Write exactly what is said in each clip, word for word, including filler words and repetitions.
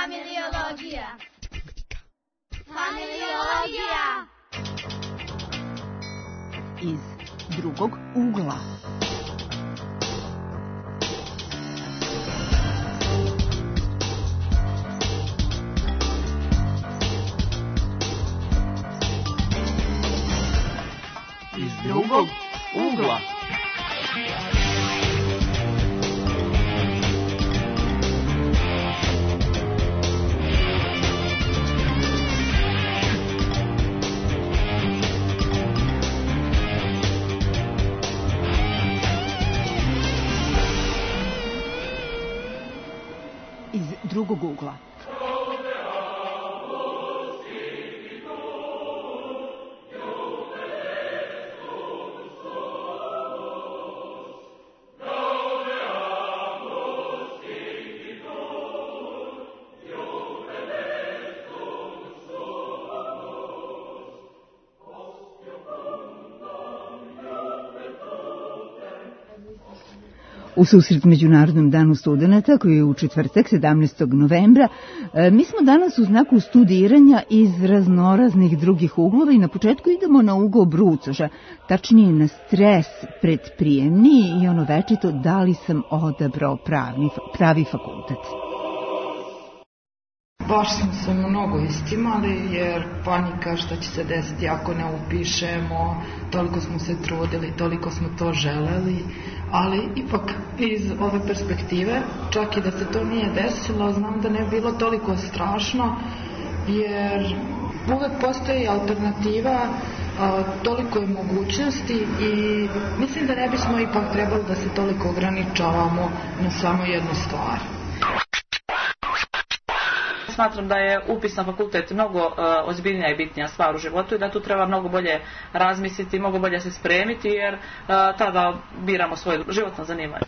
Familiologija. Familiologija. Iz drugog ugla. Iz drugog ugla. Drugog ugla. U susret Međunarodnom danu studenata, koji je u četvrtak, sedamnaestog novembra, mi smo danas u znaku studiranja iz raznoraznih drugih uglova i na početku idemo na ugao brucoša, tačnije na stres pred prijemni i ono večito da li sam odabrao pravi, pravi fakultet. Baš smo se mnogo istimali jer panika šta će se desiti ako ne upišemo, toliko smo se trudili, toliko smo to želeli, ali ipak iz ove perspektive, čak i da se to nije desilo, znam da ne je bilo toliko strašno jer uvek postoji alternativa, toliko je mogućnosti i mislim da ne bismo ipak trebali da se toliko ograničavamo na samo jednu stvar. Smatram da je upis na fakultet mnogo uh, ozbiljnija i bitnija stvar u životu i da tu treba mnogo bolje razmisliti, mnogo bolje se spremiti jer uh, tada biramo svoje životno zanimanje.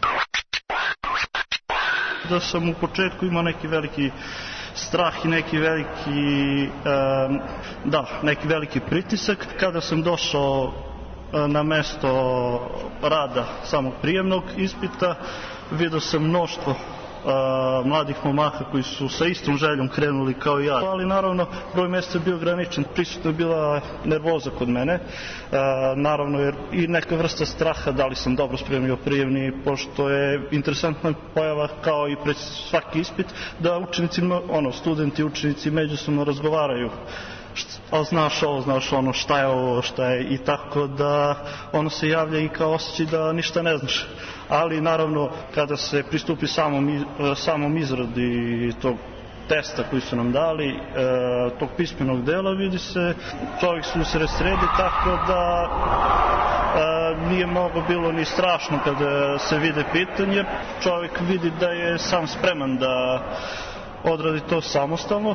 Da sam u početku imao neki veliki strah i neki veliki, um, da, neki veliki pritisak. Kada sam došao uh, na mesto rada samog prijemnog ispita, vidio sam mnoštvo Uh, mladih momaka koji su sa istom željom krenuli kao i ja. Ali naravno broj mjesta je bio ograničen, prisutno je bila nervoza kod mene, uh, naravno jer i neka vrsta straha da li sam dobro spremio prijemni, pošto je interesantna pojava kao i pred svaki ispit da učenici, ono, studenti, učenici međusobno razgovaraju. A znaš ovo, znaš ono, šta je ovo, šta je, i tako da ono se javlja i kao osjećaj da ništa ne znaš. Ali naravno kada se pristupi samom, samom izradi tog testa koji su nam dali, e, tog pismenog dela, vidi se, čovjek se usred sredi, tako da e, nije mnogo bilo ni strašno kada se vide pitanje, čovjek vidi da je sam spreman da odradi to samostalno.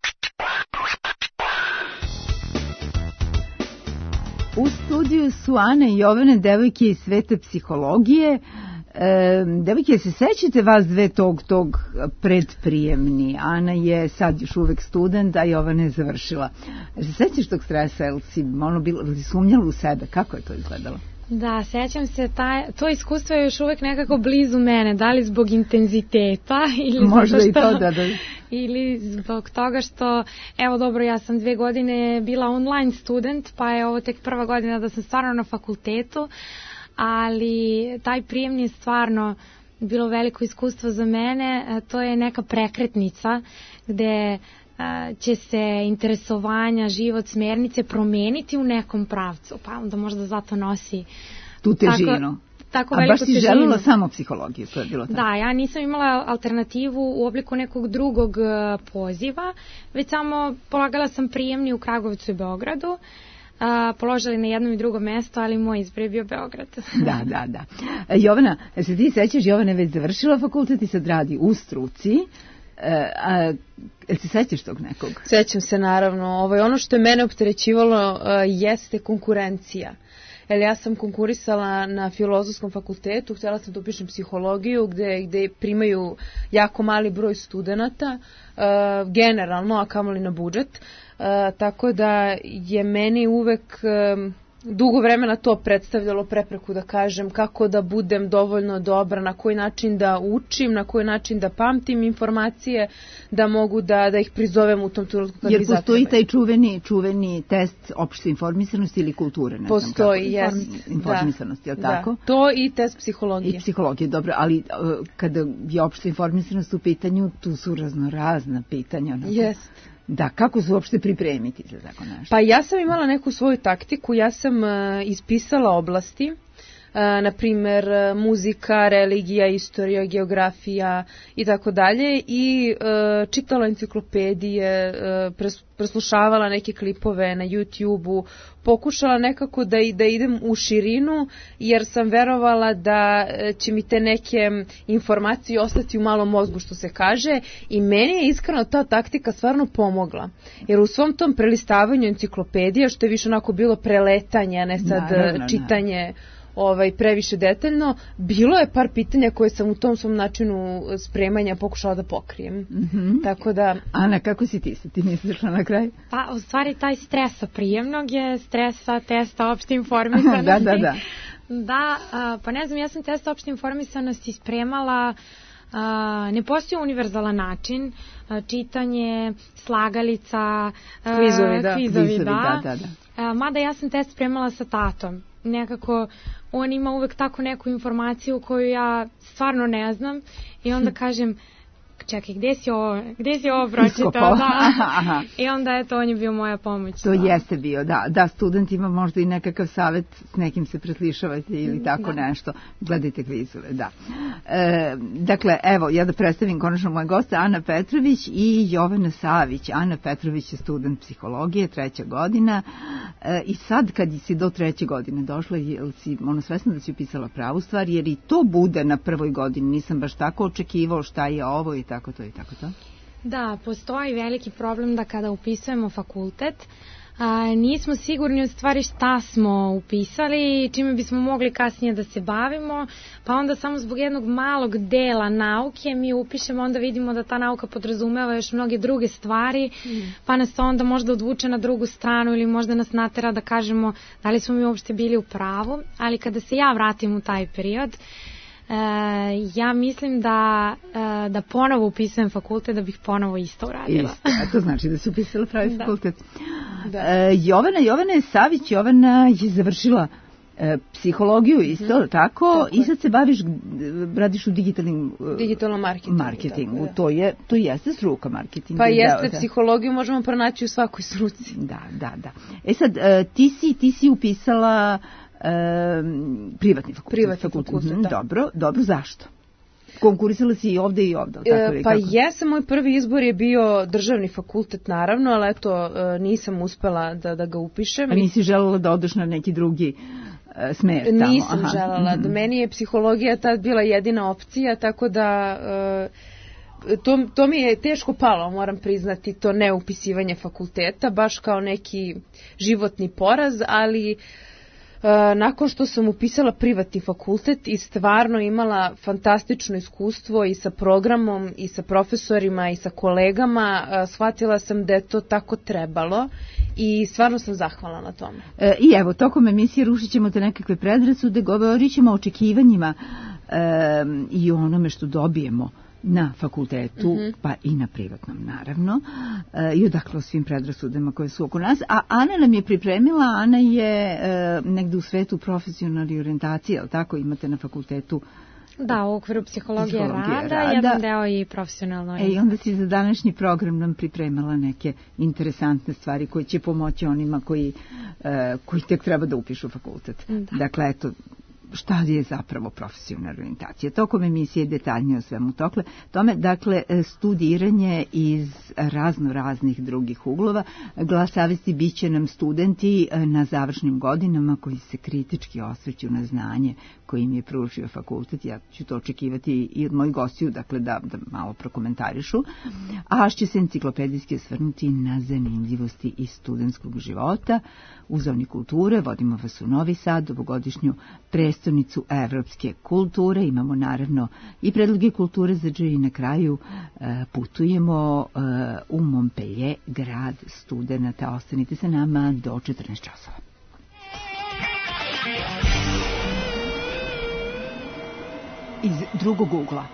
U studiju su Ana i Jovana, devojke iz sveta psihologije. E, devojke, se sećate vas dve tog, tog predprijemni? Ana je sad još uvek student, a Jovana je završila. Se sećaš tog stresa, ili si, ono, bilo, si sumnjala u sebe? Kako je to izgledalo? Da, sećam se, taj, to iskustvo je još uvek nekako blizu mene, da li zbog intenziteta ili možda što, i to, da, da. Ili zbog toga što, evo dobro, ja sam dve godine bila online student, pa je ovo tek prva godina da sam stvarno na fakultetu, ali taj prijemni je stvarno bilo veliko iskustvo za mene, to je neka prekretnica gde će se interesovanja, život, smernice promeniti u nekom pravcu, pa onda možda zato nosi tu težinu. Tako, tako a baš si težinu. Željela samo psihologiju, to je bilo tako? Da, ja nisam imala alternativu u obliku nekog drugog poziva, već samo polagala sam prijemni u Kragujevcu i Beogradu, a, položili na jednom i drugom mesto, ali moj izbor je bio Beograd. Da, da, da. Jovana, se ti sećaš, Jovana je već završila fakultet i sad radi u struci. A, jel se sećaš tog nekog? Sećam se, naravno. Ovo je ono što je mene opterećivalo, uh, jeste konkurencija. Jer ja sam konkurisala na Filozofskom fakultetu, htjela sam da upišem psihologiju, gde, gde primaju jako mali broj studenata, uh, generalno, a kamoli na budžet. Uh, tako da je meni uvek um, dugo vremena to predstavljalo prepreku, da kažem, kako da budem dovoljno dobra, na koji način da učim, na koji način da pamtim informacije, da mogu da, da ih prizovem u tom trenutku kad mi zatrebaju. Jer postoji zatrebaju. taj čuveni, čuveni test opšte informisanosti ili kulture, ne postoji, znam kako. Jest, informisanosti, je li da, tako? To i test psihologije. I psihologije, dobro, ali uh, kada je opšta informisanost u pitanju, tu su raznorazna pitanja. Jest. Da, kako se uopšte pripremiti za tako nešto? Pa ja sam imala neku svoju taktiku, ja sam uh, ispisala oblasti, uh, na primer uh, muzika, religija, istorija, geografija i tako dalje i uh, čitala enciklopedije, uh, pres, preslušavala neke klipove na YouTube-u, pokušala nekako da, da idem u širinu, jer sam verovala da će mi te neke informacije ostati u malom mozgu, što se kaže, i meni je iskreno ta taktika stvarno pomogla. Jer u svom tom prelistavanju enciklopedija, što je više onako bilo preletanje, a ne sad naravno, čitanje naravno. Ovaj, previše detaljno, bilo je par pitanja koje sam u tom svom načinu spremanja pokušala da pokrijem. Mm-hmm. Tako da... Ana, kako si ti se ti nisi došla na kraj? Pa, u stvari, taj stresa prijemnog je stresa testa opšte informisanosti. da, da, da. Da, a, pa ne znam, ja sam test opšte informisanosti spremala, a, ne postoji univerzalan način, a, čitanje, slagalica, a, kvizovi, da. kvizovi, Kvizovi, da. da, da, da. A, mada ja sam test spremala sa tatom. Nekako, on ima uvek tako neku informaciju koju ja stvarno ne znam i onda kažem, čekaj, gde si ovo, gde si ovo pročitao? Da. I onda je to, on je bio moja pomoć. To da. Jeste bio, da. Da, student ima možda i nekakav savjet, s nekim se preslišavate ili tako da. Nešto. Gledajte kvizove, da. E, dakle, evo, ja da predstavim konačno moje goste, Ana Petrović i Jovana Savić. Ana Petrović je student psihologije, treća godina. E, I sad, kad si do treće godine došla, je li si ono svesna da si upisala pravu stvar, jer i to bude na prvoj godini. Nisam baš tako očekivao šta je ovo i tako to i tako to. Da, postoji veliki problem da kada upisujemo fakultet, a, nismo sigurni u stvari šta smo upisali i čime bismo mogli kasnije da se bavimo, pa onda samo zbog jednog malog dela nauke mi upišemo, onda vidimo da ta nauka podrazumeva još mnoge druge stvari, mm. pa nas to onda možda odvuče na drugu stranu ili možda nas natera da kažemo da li smo mi uopšte bili u pravu, ali kada se ja vratim u taj period, Uh, ja mislim da, uh, da ponovo upisujem fakultet da bih ponovo isto uradila. Isto, a to znači da si upisala pravi da. fakultet. Da. Uh, Jovana, Jovana je Savić, Jovana je završila uh, psihologiju isto, mm-hmm. tako, tako, i sad se baviš, radiš u digitalnim, uh, digitalnom marketingu. marketingu. Da. To, je, to jeste struka marketinga. Pa jeste, da, psihologiju možemo pronaći u svakoj struci. Da, da, da. E sad, uh, ti, si, ti si upisala E, privatni fakultet. Privatni fakultet, fakultet da. Dobro, dobro, zašto? Konkurisala si i ovde i ovde, tako e, Pa jesam, moj prvi izbor je bio državni fakultet, naravno, ali eto, nisam uspela da, da ga upišem. A nisi želela da odeš na neki drugi uh, smer tamo? Nisam Aha. želela, da meni je psihologija tad bila jedina opcija, tako da... Uh, To, to mi je teško palo, moram priznati, to neupisivanje fakulteta, baš kao neki životni poraz, ali uh, nakon što sam upisala privatni fakultet i stvarno imala fantastično iskustvo i sa programom i sa profesorima i sa kolegama, uh, shvatila sam da je to tako trebalo i stvarno sam zahvalna na tome. E, I evo, tokom emisije rušit ćemo te nekakve predrasude, govorit ćemo o očekivanjima e, i onome što dobijemo na fakultetu, mm-hmm. pa i na privatnom, naravno, e, i odakle o svim predrasudama koje su oko nas. A Ana nam je pripremila, Ana je e, negde u svetu profesionalne orijentacije, ali tako imate na fakultetu? Da, u okviru psihologije, psihologije rada, rada, jedan deo i profesionalno. E, i onda si za današnji program nam pripremala neke interesantne stvari koje će pomoći onima koji, e, koji tek treba da upišu fakultet. Da. Dakle, eto, šta je zapravo profesionalna orijentacija. Tokom emisije detaljnije o svemu tokle. Tome, dakle, studiranje iz razno raznih drugih uglova. Glas savesti bit će nam studenti na završnim godinama koji se kritički osvrću na znanje koji im je pružio fakultet. Ja ću to očekivati i od mojih gostiju, dakle, da, da malo prokomentarišu. A će se enciklopedijski osvrnuti na zanimljivosti iz studentskog života. U zoni kulture vodimo vas u Novi Sad, ovogodišnju prestonicu evropske kulture. Imamo naravno i predloge kulture za džaj i na kraju e, putujemo e, u Montpellier, grad studenata. Ostanite sa nama do četrnaest časova. iz drugog ugla.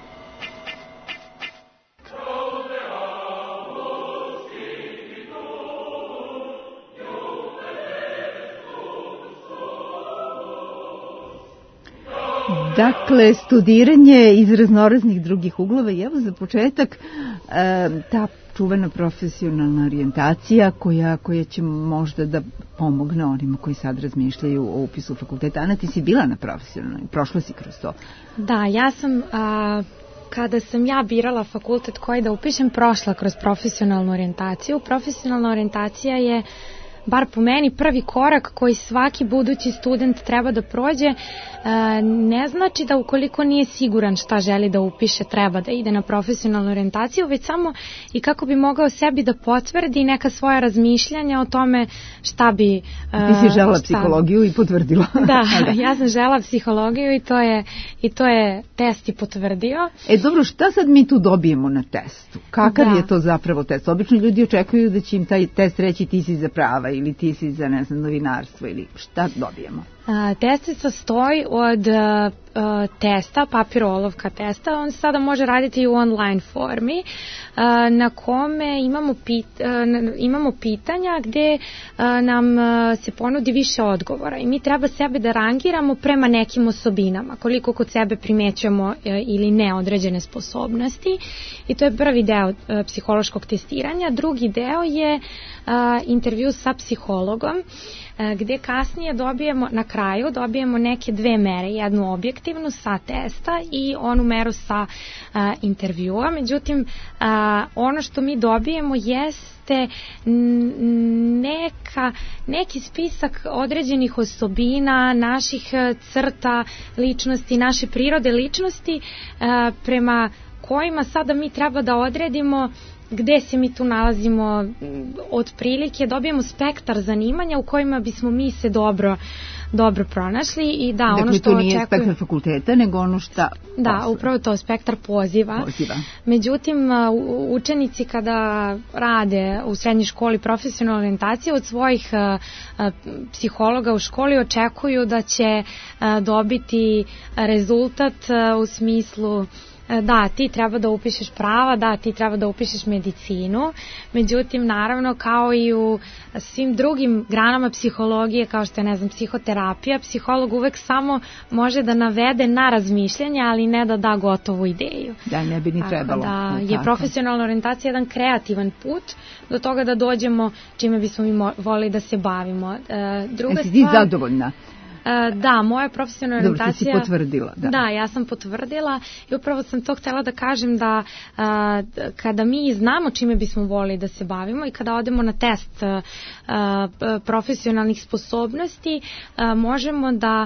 Dakle, studiranje iz raznoraznih drugih uglova i evo za početak e, ta čuvena profesionalna orijentacija koja, koja će možda da pomogne onima koji sad razmišljaju o upisu fakulteta. Ana, ti si bila na profesionalnoj, prošla si kroz to. Da, ja sam... A... Kada sam ja birala fakultet koji da upišem, prošla kroz profesionalnu orijentaciju. Profesionalna orijentacija je, bar po meni, prvi korak koji svaki budući student treba da prođe. Ne znači da ukoliko nije siguran šta želi da upiše, treba da ide na profesionalnu orijentaciju, već samo i kako bi mogao sebi da potvrdi neka svoja razmišljanja o tome šta bi... Ti si žela šta... psihologiju i potvrdila. Da, ja sam žela psihologiju i to je, i to je test i potvrdio. E dobro, šta sad mi tu dobijemo na testu? Kakav da. je to zapravo test? Obično ljudi očekuju da će im taj test reći ti si za prava ili ti si za, ne znam, novinarstvo ili šta dobijemo? A, test se sastoji od a, a, testa, papirolovka testa. On se sada može raditi i u online formi a, na kome imamo, pit, a, imamo pitanja gde a, nam a, se ponudi više odgovora i mi treba sebe da rangiramo prema nekim osobinama, koliko kod sebe primećujemo a, ili ne određene sposobnosti, i to je prvi deo a, psihološkog testiranja. Drugi deo je a, intervju sa psihologom, gde kasnije dobijemo, na kraju dobijemo neke dve mere, jednu objektivnu sa testa i onu meru sa a, intervjua. Međutim, a, ono što mi dobijemo jeste neka, neki spisak određenih osobina, naših crta ličnosti, naše prirode ličnosti, a, prema kojima sada mi treba da odredimo gde se mi tu nalazimo. Otprilike dobijemo spektar zanimanja u kojima bismo mi se dobro dobro pronašli i da, dakle, ono što to nije očekujem... spektar fakulteta, nego ono šta... Da, posle. upravo to, spektar poziva. poziva. Međutim, učenici kada rade u srednjoj školi profesionalnu orijentaciju od svojih uh, psihologa u školi očekuju da će uh, dobiti rezultat uh, u smislu da, ti treba da upišeš prava, da, ti treba da upišeš medicinu. Međutim, naravno, kao i u svim drugim granama psihologije, kao što je, ne znam, psihoterapija, psiholog uvek samo može da navede na razmišljanje, ali ne da da gotovu ideju. Da, ne bi ni trebalo. Da, je profesionalna orijentacija jedan kreativan put do toga da dođemo čime bismo mi volili da se bavimo. Druga Jesi ti zadovoljna? Da, moja profesionalna orijentacija... Dobro, ti si potvrdila. Da. da, ja sam potvrdila i upravo sam to htjela da kažem da a, kada mi znamo čime bismo volili da se bavimo i kada odemo na test a, a, profesionalnih sposobnosti, a, možemo da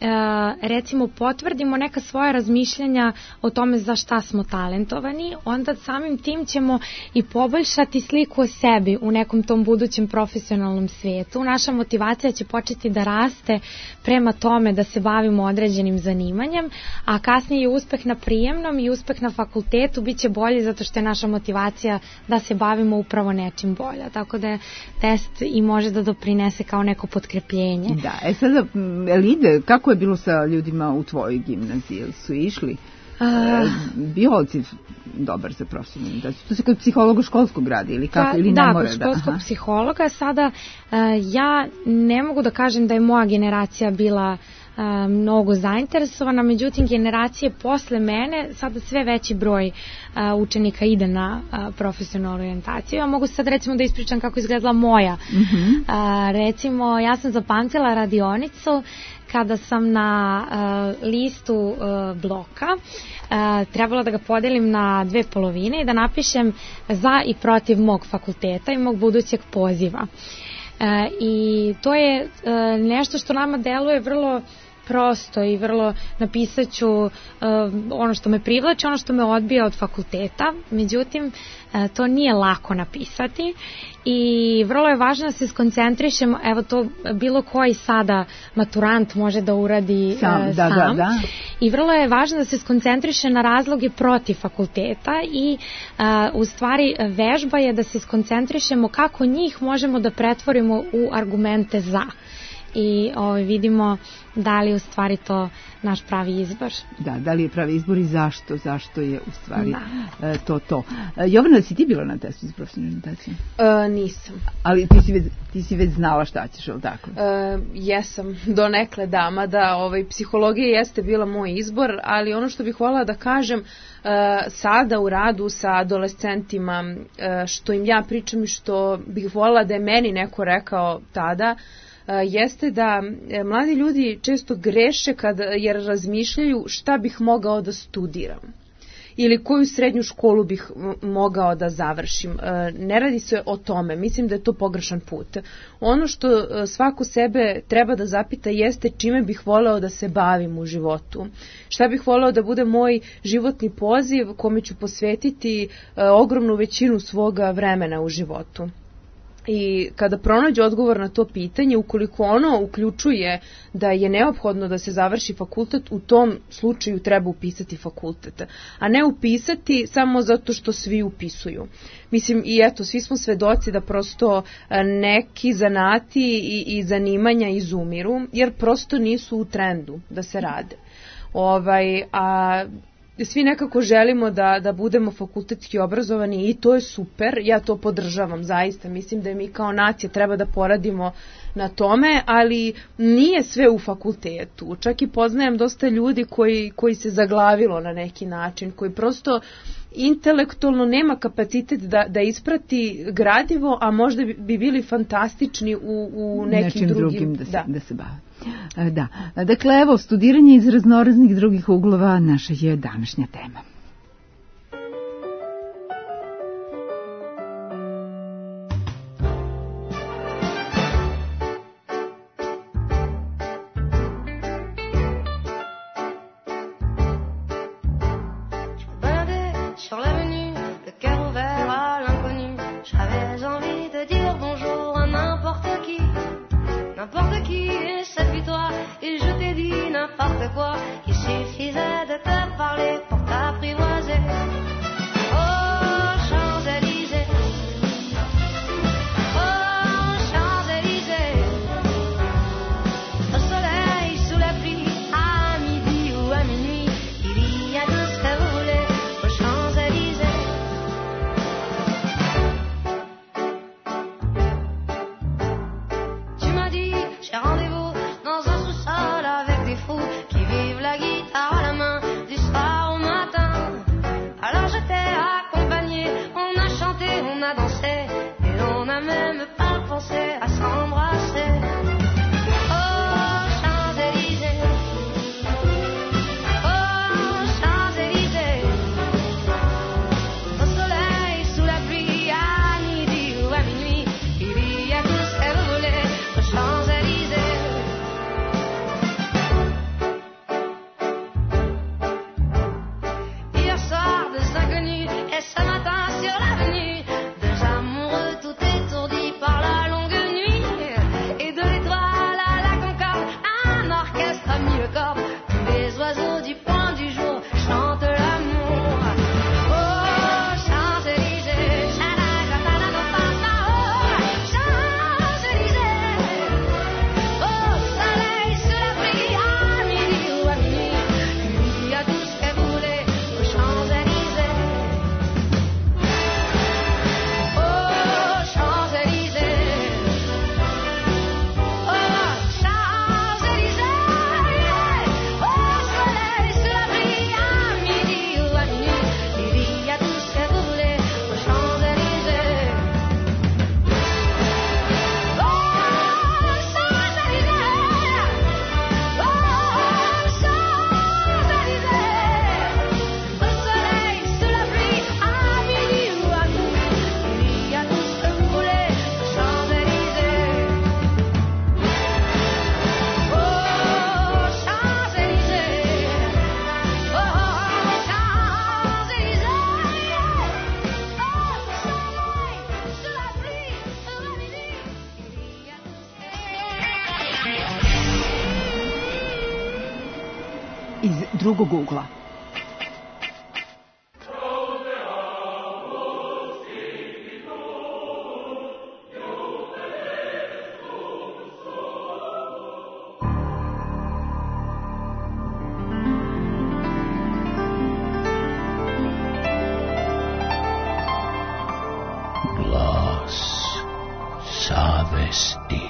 recimo potvrdimo neka svoja razmišljanja o tome za šta smo talentovani, onda samim tim ćemo i poboljšati sliku o sebi u nekom tom budućem profesionalnom svijetu. Naša motivacija će početi da raste prema tome da se bavimo određenim zanimanjem, a kasnije i uspeh na prijemnom i uspeh na fakultetu bit će bolji zato što je naša motivacija da se bavimo upravo nečim bolja. Tako da je test i može da doprinese kao neko potkrepljenje. Da, e sada, Elide, kako je bilo sa ljudima u tvojoj gimnaziji? Su išli? Uh, bio odziv dobar za profesionalnu orijentaciju? To se kod psihologa školskog radi ili kako? Da, ili ne da mora, kod školskog da, psihologa. Sada uh, ja ne mogu da kažem da je moja generacija bila uh, mnogo zainteresovana, međutim generacije posle mene, sada sve veći broj uh, učenika ide na uh, profesionalnu orijentaciju. Ja mogu sad recimo da ispričam kako izgledala moja. Mm-hmm. Uh, recimo, ja sam zapamtila radionicu kada sam na uh, listu uh, bloka uh, trebala da ga podelim na dve polovine i da napišem za i protiv mog fakulteta i mog budućeg poziva. Uh, I to je uh, nešto što nama deluje vrlo prosto i vrlo napisat ću uh, ono što me privlači, ono što me odbija od fakulteta. Međutim, uh, to nije lako napisati i vrlo je važno da se skoncentrišemo, evo to bilo koji sada maturant može da uradi sam, uh, da, sam. Da, da. I vrlo je važno da se skoncentriše na razloge protiv fakulteta i uh, u stvari vežba je da se skoncentrišemo kako njih možemo da pretvorimo u argumente za. i ovaj, vidimo da li je u stvari to naš pravi izbor. Da, da li je pravi izbor i zašto, zašto je u stvari da. to to. Jovana, si ti bila na testu za profesionalnu orijentaciju? E, nisam. Ali ti si, već, ti si već znala šta ćeš, ali tako? E, jesam, donekle dama, da ovaj, psihologija jeste bila moj izbor, ali ono što bih voljela da kažem, e, sada u radu sa adolescentima, e, što im ja pričam i što bih voljela da je meni neko rekao tada, jeste da mladi ljudi često greše kad, jer razmišljaju šta bih mogao da studiram ili koju srednju školu bih mogao da završim. Ne radi se o tome, mislim da je to pogrešan put. Ono što svako sebe treba da zapita jeste čime bih voleo da se bavim u životu. Šta bih voleo da bude moj životni poziv kome ću posvetiti ogromnu većinu svoga vremena u životu. I kada pronađe odgovor na to pitanje, ukoliko ono uključuje da je neophodno da se završi fakultet, u tom slučaju treba upisati fakultet, a ne upisati samo zato što svi upisuju. Mislim, i eto, svi smo svedoci da prosto neki zanati i, i zanimanja izumiru, jer prosto nisu u trendu da se rade. Ovaj, a svi nekako želimo da, da budemo fakultetski obrazovani i to je super, ja to podržavam zaista, mislim da mi kao nacija treba da poradimo na tome, ali nije sve u fakultetu, čak i poznajem dosta ljudi koji, koji se zaglavilo na neki način, koji prosto intelektualno nema kapacitet da, da isprati gradivo, a možda bi bili fantastični u, u nekim Nečim drugim, drugim da se, da. da se bave. Da. Dakle, evo, studiranje iz raznoraznih drugih uglova naša je današnja tema. Drugog ugla. savesti.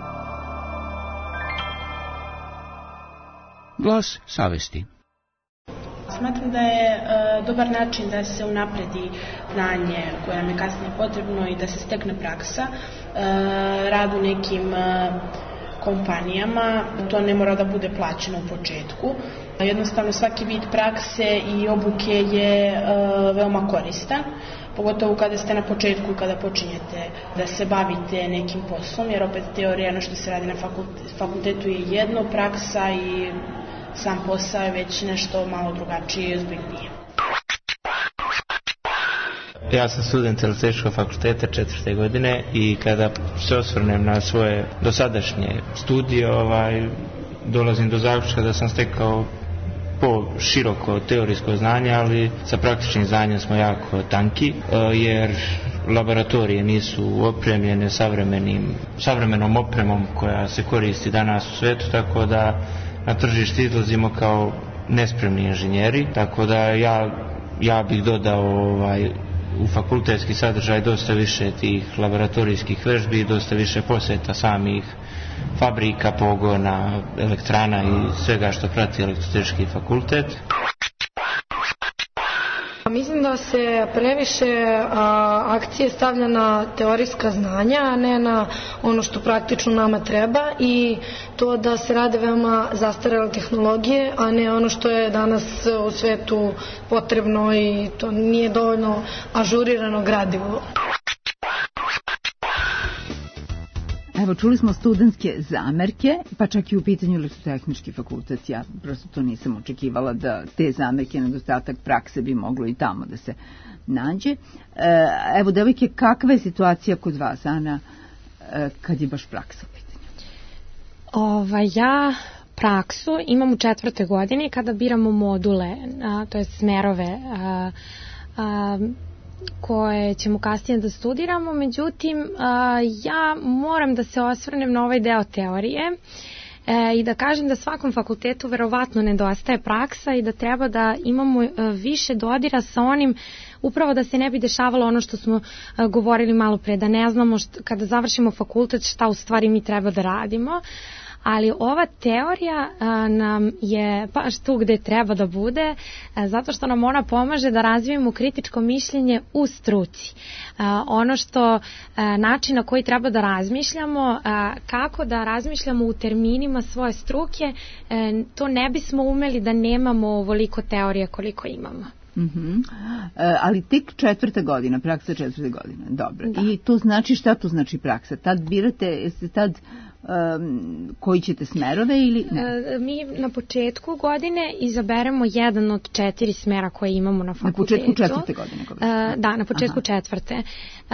Glas savesti. Smatram da je e, dobar način da se unapredi znanje koje nam je kasnije potrebno i da se stekne praksa. E, rad u nekim e, kompanijama, to ne mora da bude plaćeno u početku. Jednostavno svaki vid prakse i obuke je e, veoma koristan, pogotovo kada ste na početku i kada počinjete da se bavite nekim poslom, jer opet teorija, ono što se radi na fakultetu je jedno, praksa i sam posao je već nešto malo drugačije i ozbiljnije. Ja sam student Električkog fakulteta četvrte godine i kada se osvrnem na svoje dosadašnje studije, ovaj, dolazim do zaključka da sam stekao po široko teorijsko znanje, ali sa praktičnim znanjem smo jako tanki, jer laboratorije nisu opremljene savremenim, savremenom opremom koja se koristi danas u svetu, tako da na tržište izlazimo kao nespremni inženjeri, tako da ja, ja bih dodao ovaj, u fakultetski sadržaj dosta više tih laboratorijskih vežbi, dosta više posjeta samih fabrika, pogona, elektrana i svega što prati Elektrotehnički fakultet. Mislim da se previše a, akcije stavlja na teorijska znanja, a ne na ono što praktično nama treba, i to da se rade veoma zastarele tehnologije, a ne ono što je danas u svetu potrebno, i to nije dovoljno ažurirano gradivo. Evo, čuli smo studentske zamerke, pa čak i u pitanju Elektrotehnički fakultet. Ja prosto to nisam očekivala da te zamerke, nedostatak prakse bi moglo i tamo da se nađe. Evo, devojke, kakva je situacija kod vas, Ana, kad je baš praksa u pitanju? Ova, ja praksu imam u četvrtoj godini kada biramo module, a, to je smerove, a, a, koje ćemo kasnije da studiramo. Međutim, ja moram da se osvrnem na ovaj deo teorije i da kažem da svakom fakultetu verovatno nedostaje praksa i da treba da imamo više dodira sa onim, upravo da se ne bi dešavalo ono što smo govorili malo pre, da ne znamo što, kada završimo fakultet šta u stvari mi treba da radimo. Ali ova teorija a, nam je baš tu gde treba da bude, a, zato što nam ona pomaže da razvijemo kritičko mišljenje u struci. A, ono što, a, način na koji treba da razmišljamo, a, kako da razmišljamo u terminima svoje struke, a, to ne bismo umeli da nemamo ovoliko teorije koliko imamo. Mm-hmm. E, ali tek četvrta godina, praksa četvrte godine, dobro. Da. I to znači, šta to znači praksa? Tad birate, jeste tad um, koji ćete smerove ili ne? E, mi na početku godine izaberemo jedan od četiri smera koje imamo na fakultetu. Na početku četvrte godine? E, da, na početku Aha. četvrte. E,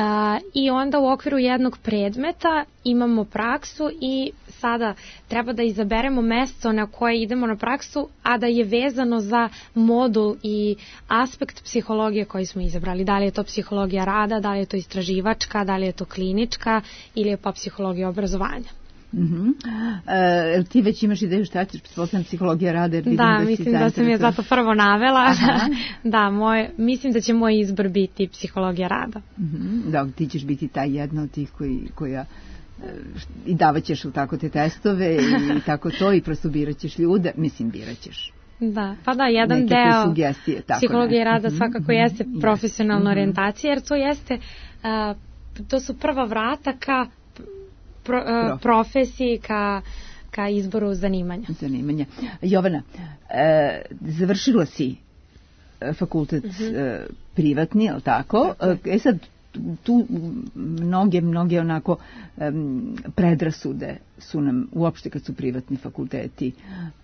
I onda u okviru jednog predmeta imamo praksu i sada treba da izaberemo mesto na koje idemo na praksu, a da je vezano za modul i aspekt psihologije koji smo izabrali. Da li je to psihologija rada, da li je to istraživačka, da li je to klinička ili je pa psihologija obrazovanja. Mm-hmm. E, ti već imaš ideju šta ćeš, pretpostavljam psihologija rada, jer vidim da, da, mislim da sam je zato prvo navela. Da, moj, mislim da će moj izbor biti psihologija rada. Mm-hmm. Da, ti ćeš biti taj jedna od tih koji, koja i davat ćeš tako te testove i tako to, i prosto birat ćeš ljude, mislim birat ćeš. Da, pa da, jedan neke deo sugestije, tako psihologije rada mm-hmm. svakako jeste profesionalna mm-hmm. orijentacija, jer to jeste, uh, to su prva vrata ka pro, uh, profesiji, ka, ka izboru zanimanja. Zanimanja. Jovana, e, završila si fakultet mm-hmm. e, privatni, je li tako? E sad, tu mnoge, mnoge onako um, predrasude su nam, uopšte kad su privatni fakulteti,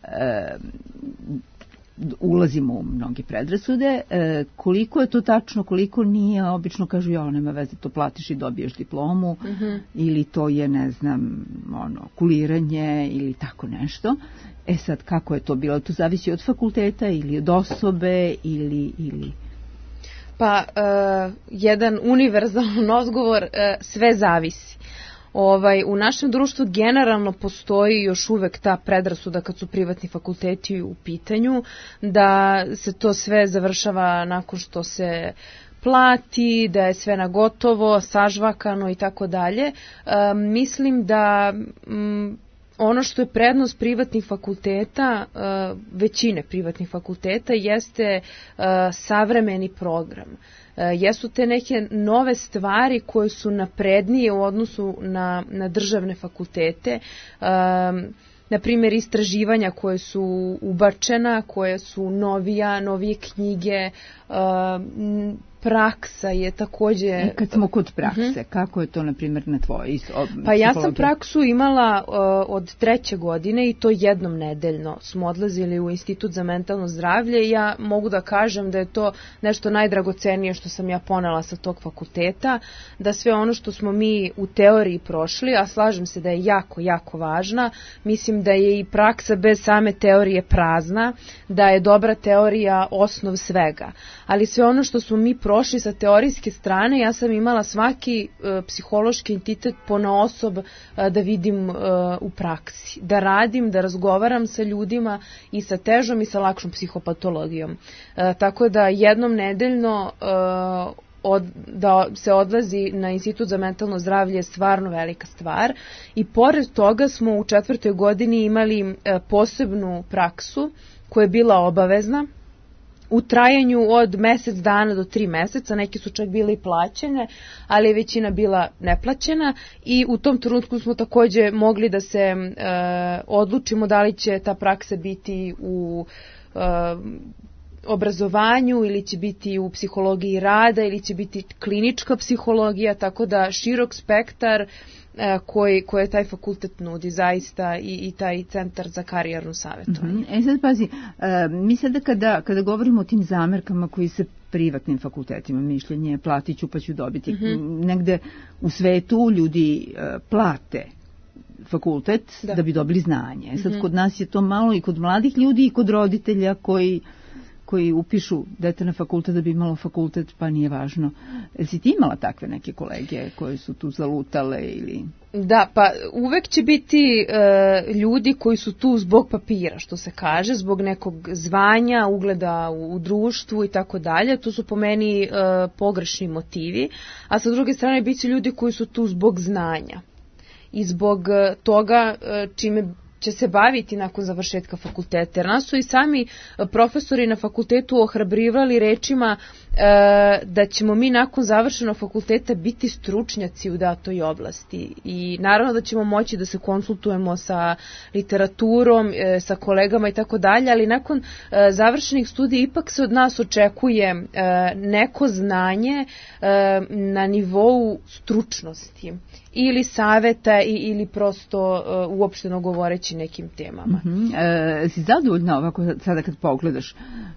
um, ulazimo u mnoge predrasude. E, koliko je to tačno, koliko nije, obično kažu, ja, nema veze, to platiš i dobiješ diplomu, mm-hmm. ili to je, ne znam, ono, kuliranje ili tako nešto. E sad, kako je to bilo? To zavisi od fakulteta ili od osobe ili... ili... Pa, uh, jedan univerzalan odgovor, uh, sve zavisi. Ovaj, u našem društvu generalno postoji još uvek ta predrasuda kad su privatni fakulteti u pitanju, da se to sve završava nakon što se plati, da je sve na gotovo, sažvakano i tako dalje. Mislim da m, ono što je prednost privatnih fakulteta, većine privatnih fakulteta, jeste savremeni program. Jesu te neke nove stvari koje su naprednije u odnosu na, na državne fakultete, na primjer istraživanja koje su ubačena, koje su novija, novije knjige, praksa je takođe... E, kad smo kod prakse, uh-huh. kako je to, na primjer, na tvojoj psihologiji? Pa ja sam praksu imala uh, od treće godine i to jednom nedeljno. Smo odlazili u Institut za mentalno zdravlje i ja mogu da kažem da je to nešto najdragocenije što sam ja ponela sa tog fakulteta, da sve ono što smo mi u teoriji prošli, a slažem se da je jako, jako važna, mislim da je i praksa bez same teorije prazna, da je dobra teorija osnov svega. Ali sve ono što smo mi prošli sa teorijske strane, ja sam imala svaki e, psihološki entitet ponaosob e, da vidim e, u praksi, da radim, da razgovaram sa ljudima i sa težom i sa lakšom psihopatologijom. E, tako da jednom nedeljno e, od, da se odlazi na Institut za mentalno zdravlje je stvarno velika stvar i pored toga smo u četvrtoj godini imali e, posebnu praksu koja je bila obavezna u trajanju od mesec dana do tri meseca, neki su čak bile i plaćene, ali je većina bila neplaćena i u tom trenutku smo takođe mogli da se e, odlučimo da li će ta praksa biti u e, obrazovanju ili će biti u psihologiji rada ili će biti klinička psihologija, tako da širok spektar koji, koje taj fakultet nudi zaista i, i taj centar za karijernu savjetovanje. Mm-hmm. E sad pazi, uh, mi sada kada, kada govorimo o tim zamerkama koji se privatnim fakultetima, mišljenje platit ću pa ću dobiti, mm-hmm. negde u svetu ljudi uh, plate fakultet da. da bi dobili znanje. Sad mm-hmm. kod nas je to malo i kod mladih ljudi i kod roditelja koji koji upišu dete na fakultet da bi imalo fakultet, pa nije važno. Jel si ti imala takve neke kolege koje su tu zalutale ili... Da, pa uvek će biti e, ljudi koji su tu zbog papira, što se kaže, zbog nekog zvanja, ugleda u, u društvu i tako dalje. To su po meni e, pogrešni motivi, a sa druge strane bit će ljudi koji su tu zbog znanja i zbog toga e, čime će se baviti nakon završetka fakulteta. Jer nas su i sami profesori na fakultetu ohrabrivali rečima e, da ćemo mi nakon završenog fakulteta biti stručnjaci u datoj oblasti. I naravno da ćemo moći da se konsultujemo sa literaturom, e, sa kolegama i tako dalje, ali nakon e, završenih studija ipak se od nas očekuje e, neko znanje e, na nivou stručnosti ili saveta i, ili prosto uh, uopšteno govoreći nekim temama. Mm-hmm. E, si zadovoljna ovako sada kad pogledaš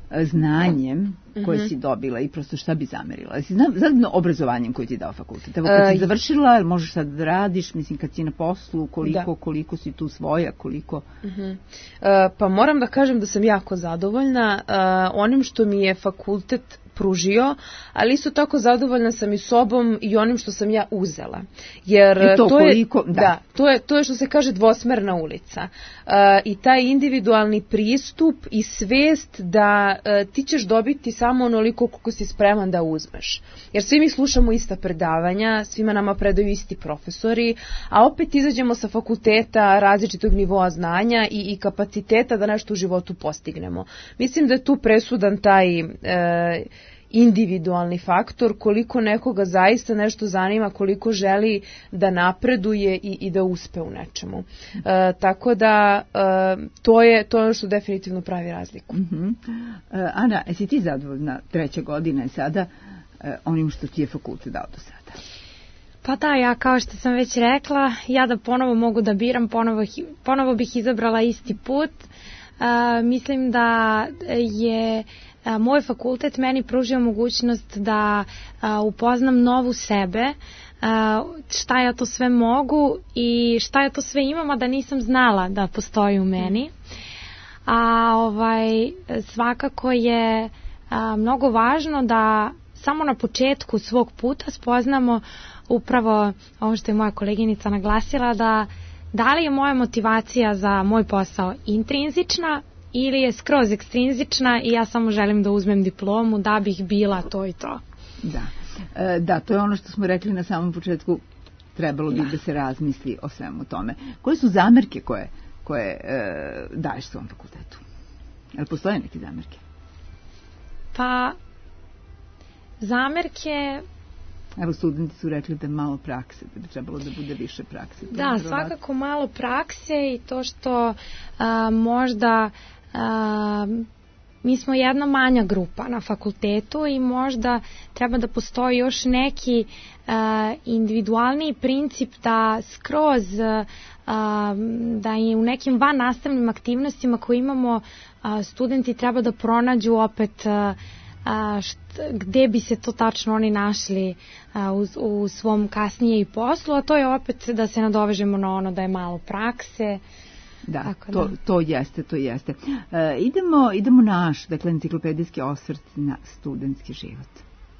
znanjem koje mm-hmm. si dobila i prosto šta bi zamerila? Si zadovoljna obrazovanjem koje ti je dao fakultet? Evo kad si uh, završila, možeš sad da radiš, mislim kad si na poslu, koliko, da. koliko si tu svoja, koliko... Mm-hmm. Uh, pa moram da kažem da sam jako zadovoljna uh, onim što mi je fakultet pružio, ali isto tako zadovoljna sam i sobom i onim što sam ja uzela. Jer I to, to koliko, je, da. da, to je to je što se kaže dvosmerna ulica. Uh, I taj individualni pristup i svest da uh, ti ćeš dobiti samo onoliko koliko si spreman da uzmeš. Jer svi mi slušamo ista predavanja, svima nama predaju isti profesori, a opet izađemo sa fakulteta različitog nivoa znanja i, i kapaciteta da nešto u životu postignemo. Mislim da je tu presudan taj uh, individualni faktor, koliko nekoga zaista nešto zanima, koliko želi da napreduje i, i da uspe u nečemu. E, tako da e, to je to je ono što definitivno pravi razliku. Uh-huh. e, Ana, jesi ti zadovoljna treće godine sada e, onim što ti je fakultet dao do sada? Pa da, ja kao što sam već rekla, ja da ponovo mogu da biram, ponovo, ponovo bih izabrala isti put. E, mislim da je a, moj fakultet meni pružio mogućnost da a, upoznam novu sebe, a, šta ja to sve mogu i šta ja to sve imam, a da nisam znala da postoji u meni. A ovaj svakako je a, mnogo važno da samo na početku svog puta spoznamo upravo ovo što je moja koleginica naglasila, da da li je moja motivacija za moj posao intrinzična ili je skroz ekstrinzična i ja samo želim da uzmem diplomu da bih bila to i to. Da, e, da to je ono što smo rekli na samom početku, trebalo bi da, da se razmisli o svemu tome. Koje su zamerke koje, koje e, daješ svom fakultetu? Jel postoje neke zamerke? Pa, zamerke... Evo, studenti su rekli da je malo prakse, da bi trebalo da bude više prakse. Da, svakako malo prakse i to što a, možda a, mi smo jedna manja grupa na fakultetu i možda treba da postoji još neki a, individualniji princip da skroz a, da i u nekim van nastavnim aktivnostima koje imamo a, studenti treba da pronađu opet a, A, št, gde bi se to tačno oni našli a, u, u svom kasnije i poslu, a to je opet da se nadovežemo na ono da je malo prakse. Da, Tako to, da. to jeste, to jeste. E, idemo, idemo na naš, dakle, enciklopedijski osvrt na studentski život.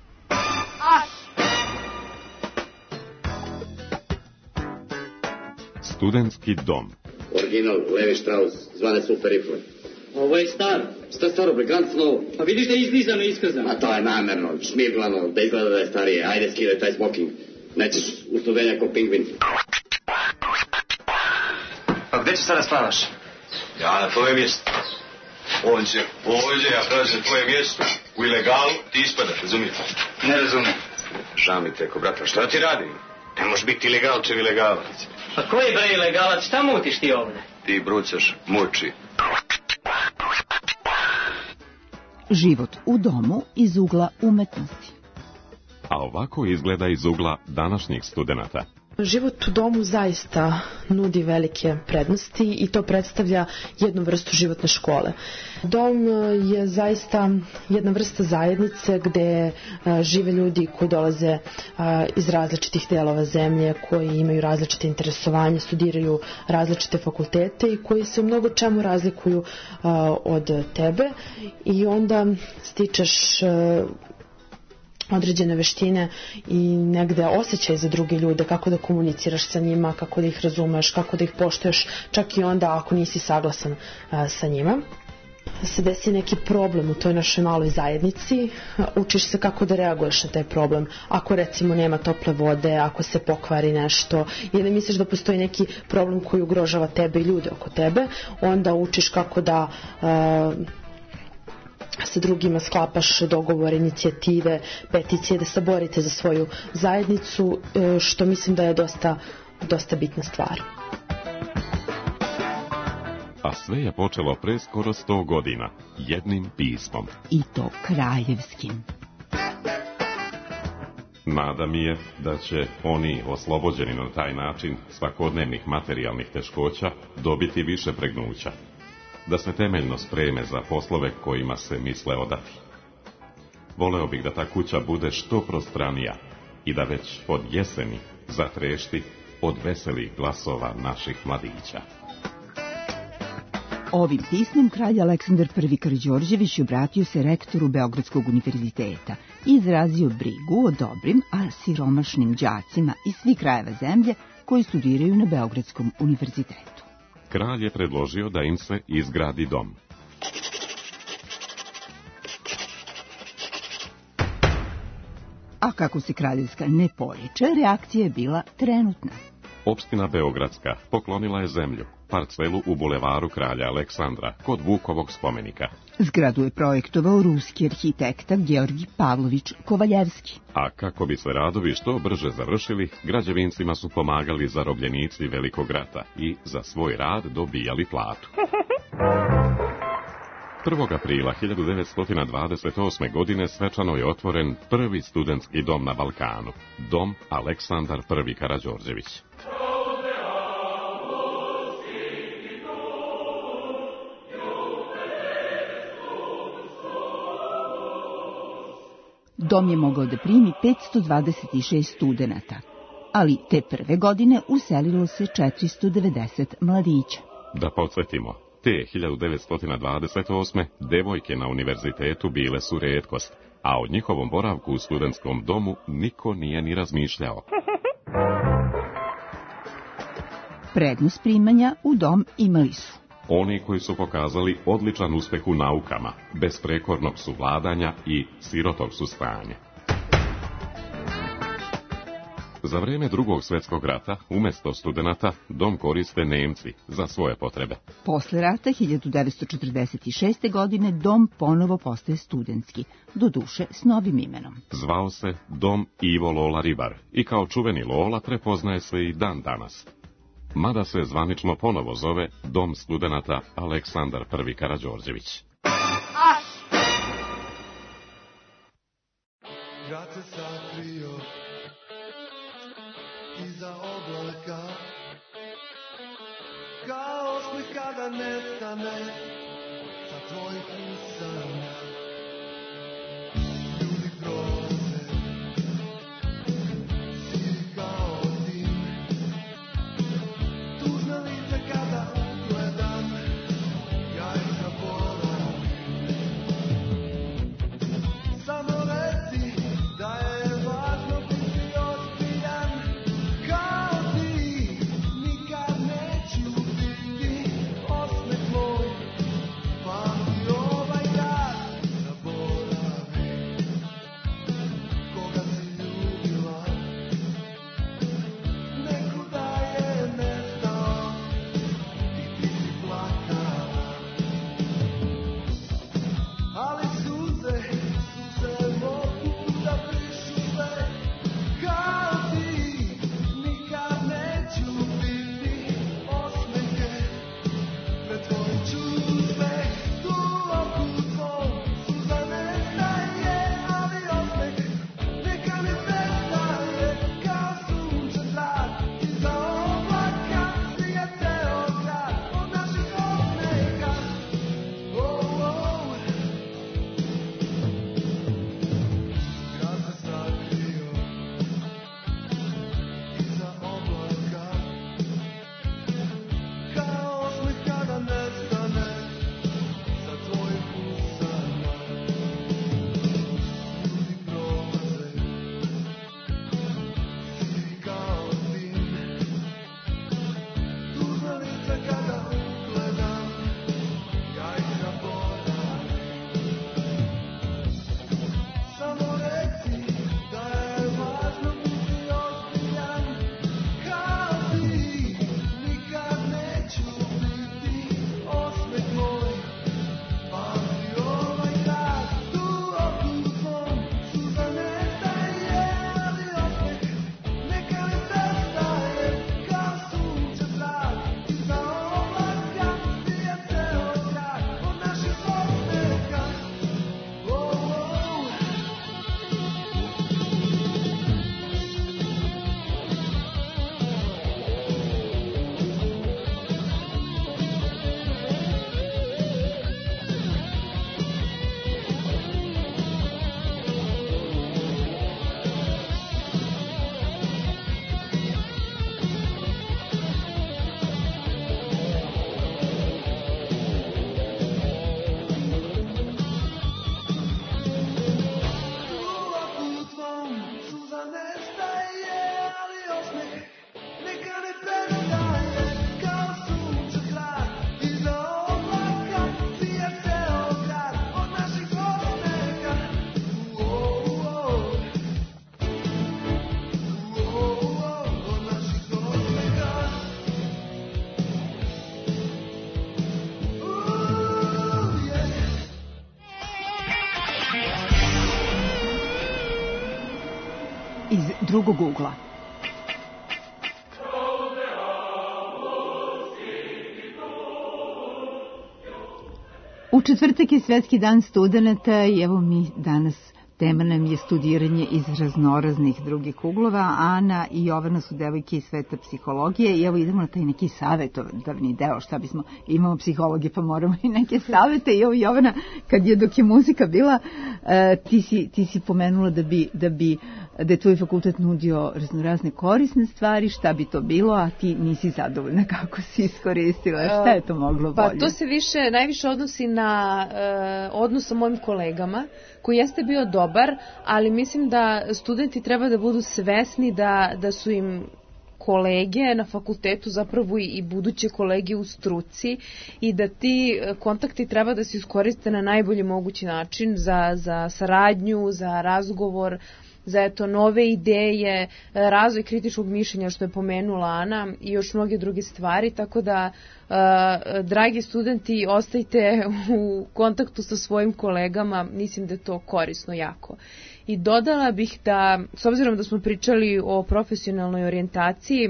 Studentski dom. Original, Levi Strauss, zvane Super Rifle. Ovo je staro. Šta staro, prekant slovo? Pa vidiš da je iznizano iskazano. A to je namerno, šmirglano, da izgleda da je starije. Ajde, skidaj taj smoking. Nećeš u studenja ko pingvin. Pa gde će sada spavaš? Ja na tvoje mjesto. On će ovdje, ja kažem tvoje mjesto. U ilegalu ti ispadaš, razumiješ? Ne razumijem. Žao mi teko, brata, šta ti radim? Ne možeš biti ilegalčev ilegalac. Pa koji je bre ilegalac, šta mutiš ti ovdje? Ti brucaš, muči. Život u domu iz ugla umetnosti. A ovako izgleda iz ugla današnjih studenata. Život u domu zaista nudi velike prednosti i to predstavlja jednu vrstu životne škole. Dom je zaista jedna vrsta zajednice gde žive ljudi koji dolaze iz različitih delova zemlje, koji imaju različite interesovanje, studiraju različite fakultete i koji se u mnogo čemu razlikuju od tebe i onda stičeš određene veštine i negde osjećaj za druge ljude, kako da komuniciraš sa njima, kako da ih razumeš, kako da ih poštuješ, čak i onda ako nisi saglasan a, sa njima. Se desi neki problem u toj našoj maloj zajednici, učiš se kako da reaguješ na taj problem. Ako recimo nema tople vode, ako se pokvari nešto ili misliš da postoji neki problem koji ugrožava tebe i ljude oko tebe, onda učiš kako da a, sa drugima sklapaš dogovore, inicijative, peticije, da se borite za svoju zajednicu, što mislim da je dosta, dosta bitna stvar. A sve je počelo pre skoro sto godina, jednim pismom. I to kraljevskim. Nada mi je da će oni, oslobođeni na taj način svakodnevnih materijalnih teškoća, dobiti više pregnuća. Da se temeljno spreme za poslove kojima se misle odati. Voleo bih da ta kuća bude što prostranija i da već od jeseni zatrešti od veselih glasova naših mladića. Ovim pismom kralj Aleksandar prvi Karađorđević obratio se rektoru Beogradskog univerziteta i izrazio brigu o dobrim, a siromašnim đacima iz svih krajeva zemlje koji studiraju na Beogradskom univerzitetu. Kralj je predložio da im se izgradi dom. A kako se kraljevska ne poriče, reakcija je bila trenutna. Opština Beogradska poklonila je zemlju, parcelu u bulevaru kralja Aleksandra, kod Vukovog spomenika. Zgradu je projektovao ruski arhitekta Georgi Pavlović Kovaljevski. A kako bi se radovi što brže završili, građevincima su pomagali zarobljenici Velikog rata i za svoj rad dobijali platu. prvog aprila hiljadu devetsto dvadeset osme. godine svečano je otvoren prvi studentski dom na Balkanu, dom Aleksandar prvi Karađorđević. Dom je mogao da primi petsto dvadeset šest studenata, ali te prve godine uselilo se četiristo devedeset mladića. Da podsjetimo, te hiljadu devetsto dvadeset osme. devojke na univerzitetu bile su retkost. a o njihovom boravku u studentskom domu niko nije ni razmišljao. Prednost primanja u dom imali su oni koji su pokazali odličan uspeh u naukama, besprekornog su vladanja i sirotog su stanja. Za vreme Drugog svjetskog rata, umjesto studenata, dom koriste Nemci za svoje potrebe. Posle rata hiljadu devetsto četrdeset šeste. godine dom ponovo postaje studentski, doduše s novim imenom. Zvao se Dom Ivo Lola Ribar i kao čuveni Lola prepoznaje se i dan danas. Mada se zvanično ponovo zove Dom studenata Aleksandar prvi Karađorđević. Grad se sakrio iza oblaka, kao osmeh kada nestane sa tvojih usana. Ljudi prolaze, si kao dim, tužna lica kada gledam, ja ih zaboravim. Samo reci da je važno biti ozbiljan, kao ti nikad neću biti osmeh moj, pamti ovaj grad, zaboravi koga si ljubila, nekuda je nestao i ti si plakala, ali suze, suze mogu da brišu sve, kao ti nikad neću biti osmehe, pretvorit ću sve, tu oku tvom, suza nestaje, ali osmeh neka mi prestaje, kao sunce zrak, iza oblaka sija ceo grad, od naših osmeha, oh, oh. Grad se sakrio iza oblaka, kao osmeh kada nestane sa tvojih usana. Ljudi prolaze, si kao dim, tužna lica kada gledam, ja ih zaboravim. Samo reci da je važno biti ozbiljan, kao ti nikad neću biti osmeh moj, pamti ovaj grad, tu oku tvom, suza nestaje, ali osmeh neka mi prestaje, kao sunce zrak, iza oblaka sija ceo grad, od naših osmeha, oh, oh. Tu oku tvom, suza nestaje, ali osmeh neka mi prestaje, kao sunce zrak, iza oblaka sija ceo grad, od naših osmeha, oh, oh. Oh, oh, od naših osmeha, uh, yeah. iz drugog ugla. U četvrtak je Svetski dan studenata i evo mi danas, tema nam je studiranje iz raznoraznih drugih uglova. Ana i Jovana su devojke iz sveta psihologije i evo idemo na taj neki savjetodavni deo, šta bismo, imamo psihologe pa moramo i neke savete. I evo Jovana, kad je dok je muzika bila, e, ti, si, ti si pomenula da bi, da bi da je tvoj fakultet nudio raznorazne korisne stvari, šta bi to bilo, a ti nisi zadovoljna kako si iskoristila, šta je to moglo bolje? Pa to se više, najviše odnosi na uh, odnos sa mojim kolegama, koji jeste bio dobar, dobar, ali mislim da studenti treba da budu svesni da, da su im kolege na fakultetu zapravo i buduće kolege u struci i da ti kontakti treba da se iskoriste na najbolji mogući način za, za saradnju, za razgovor, za eto nove ideje, razvoj kritičkog mišljenja što je pomenula Ana i još mnoge druge stvari, tako da uh, dragi studenti, ostajte u kontaktu sa svojim kolegama, mislim da je to korisno jako. I dodala bih da, s obzirom da smo pričali o profesionalnoj orijentaciji,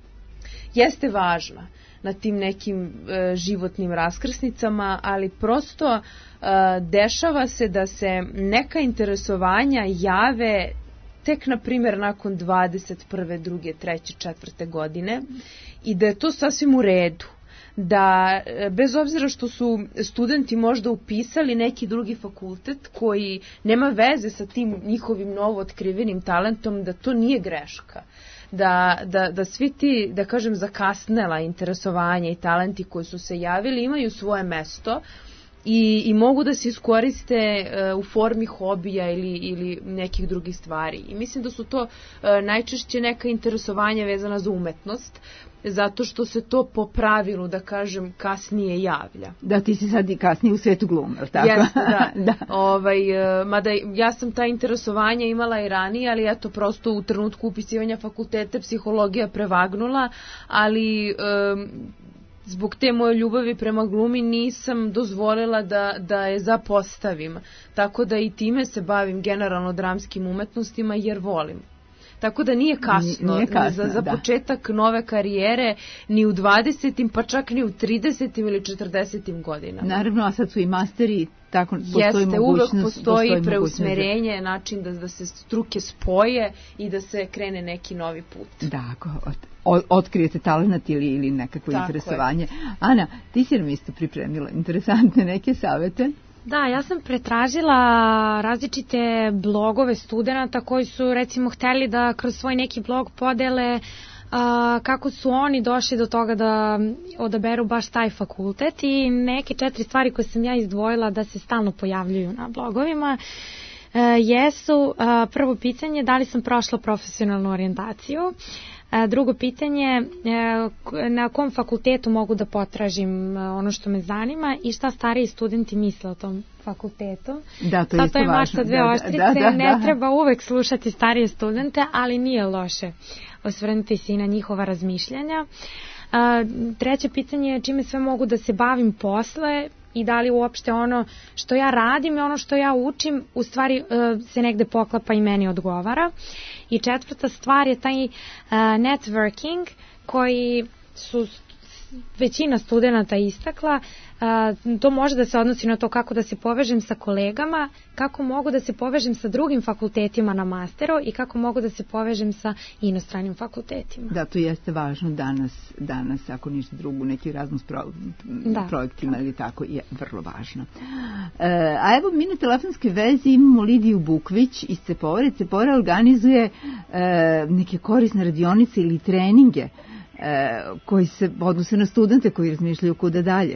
jeste važna na tim nekim e, životnim raskrsnicama, ali prosto e, dešava se da se neka interesovanja jave tek, na primjer, nakon dvadeset prve, druge, treće, četvrte godine i da je to sasvim u redu. Da bez obzira što su studenti možda upisali neki drugi fakultet koji nema veze sa tim njihovim novo otkrivenim talentom, da to nije greška. Da, da, da svi ti, da kažem, zakasnela interesovanja i talenti koji su se javili imaju svoje mesto i, i mogu da se iskoriste uh, u formi hobija ili, ili nekih drugih stvari. I mislim da su to uh, najčešće neka interesovanja vezana za umetnost, zato što se to po pravilu, da kažem, kasnije javlja. Da, ti si sad i kasnije u svetu glume, ali tako? Jeste, da. da. Ovaj, mada ja sam ta interesovanja imala i ranije, ali eto, prosto u trenutku upisivanja fakultete psihologija prevagnula, ali um, zbog te moje ljubavi prema glumi nisam dozvolila da, da je zapostavim. Tako da i time se bavim generalno dramskim umetnostima jer volim. Tako da nije kasno, nije kasno za, za početak nove karijere ni u dvadesetim pa čak ni u tridesetim ili četrdesetim godinama. Naravno, a sad su i masteri, tako postoji Jeste, mogućnost. uvek postoji, postoji preusmerenje, da... način da, da se struke spoje i da se krene neki novi put. Da, ako od, otkrijete talent ili, ili nekakvo tako interesovanje. Je. Ana, ti si nam isto pripremila interesantne neke savete. Da, ja sam pretražila različite blogove studenta koji su recimo hteli da kroz svoj neki blog podele a, kako su oni došli do toga da odaberu baš taj fakultet i neke četiri stvari koje sam ja izdvojila da se stalno pojavljuju na blogovima a, jesu a, prvo pitanje da li sam prošla profesionalnu orijentaciju. Drugo pitanje, na kom fakultetu mogu da potražim ono što me zanima i šta stariji studenti misle o tom fakultetu. Da, to je isto važno. To je mašta dve da, oštrice, da, da, da. Ne treba uvek slušati starije studente, ali nije loše osvrnuti se i na njihova razmišljanja. Treće pitanje je čime sve mogu da se bavim posle i da li uopšte ono što ja radim i ono što ja učim u stvari se negde poklapa i meni odgovara. I četvrta stvar je taj uh, networking koji su većina studenata istakla. Uh, to može da se odnosi na to kako da se povežem sa kolegama, kako mogu da se povežem sa drugim fakultetima na masteru i kako mogu da se povežem sa inostranim fakultetima. Da, to jeste važno danas, danas ako ništa drugo, neki Erasmus pro, da, projektima ili tako, je vrlo važno. E, a evo mi na telefonske vezi imamo Lidiju Bukvić iz Cepore. Cepore organizuje e, neke korisne radionice ili treninge e, koji se odnose na studente koji razmišljaju kuda dalje.